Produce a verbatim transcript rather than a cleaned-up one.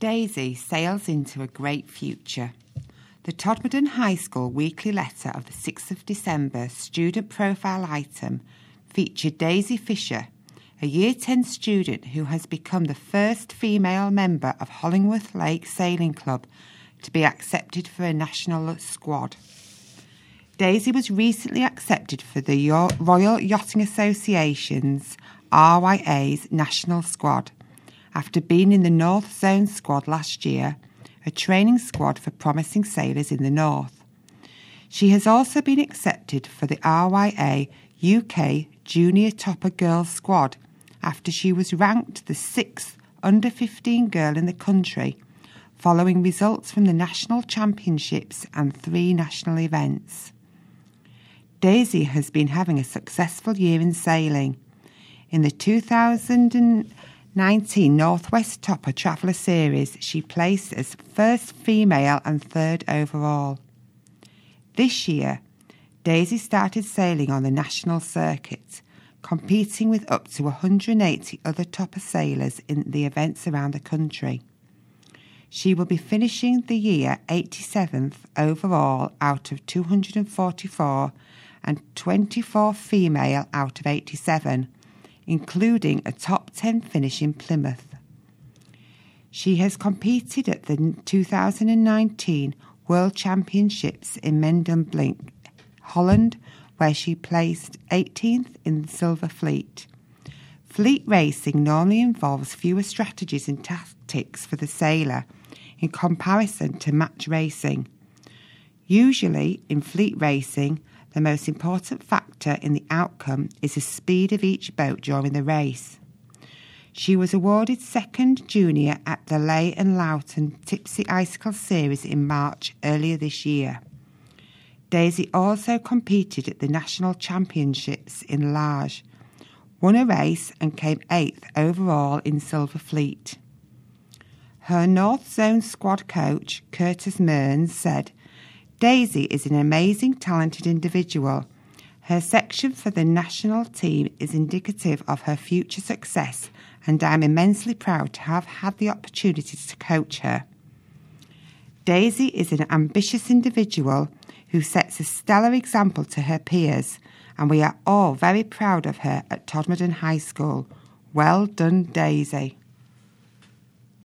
Daisy sails into a great future. The Todmorden High School weekly letter of the sixth of December student profile item featured Daisy Fisher, a Year ten student who has become the first female member of Hollingworth Lake Sailing Club to be accepted for a national squad. Daisy was recently accepted for the Royal Yachting Association's R Y A's national squad after being in the North Zone squad last year, a training squad for promising sailors in the North. She has also been accepted for the R Y A U K Junior Topper Girls squad after she was ranked the sixth under fifteen girl in the country, following results from the national championships and three national events. Daisy has been having a successful year in sailing. In the two thousand nineteen Northwest Topper Traveller Series, she placed as first female and third overall. This year, Daisy started sailing on the national circuit, competing with up to one hundred eighty other Topper sailors in the events around the country. She will be finishing the year eighty-seventh overall out of two hundred forty-four and twenty-four female out of eighty-seven, including a top ten finish in Plymouth. She has competed at the two thousand nineteen World Championships in Medemblik, Holland, where she placed eighteenth in the Silver Fleet. Fleet racing normally involves fewer strategies and tactics for the sailor in comparison to match racing. Usually, in fleet racing, the most important factor in the outcome is the speed of each boat during the race. She was awarded second junior at the Ley and Loughton Tipsy Icicle Series in March earlier this year. Daisy also competed at the National Championships in Large, won a race and came eighth overall in Silver Fleet. Her North Zone squad coach, Curtis Mearns, said, "Daisy is an amazing, talented individual. Her section for the national team is indicative of her future success, and I'm immensely proud to have had the opportunity to coach her. Daisy is an ambitious individual who sets a stellar example to her peers, and we are all very proud of her at Todmorden High School. Well done, Daisy."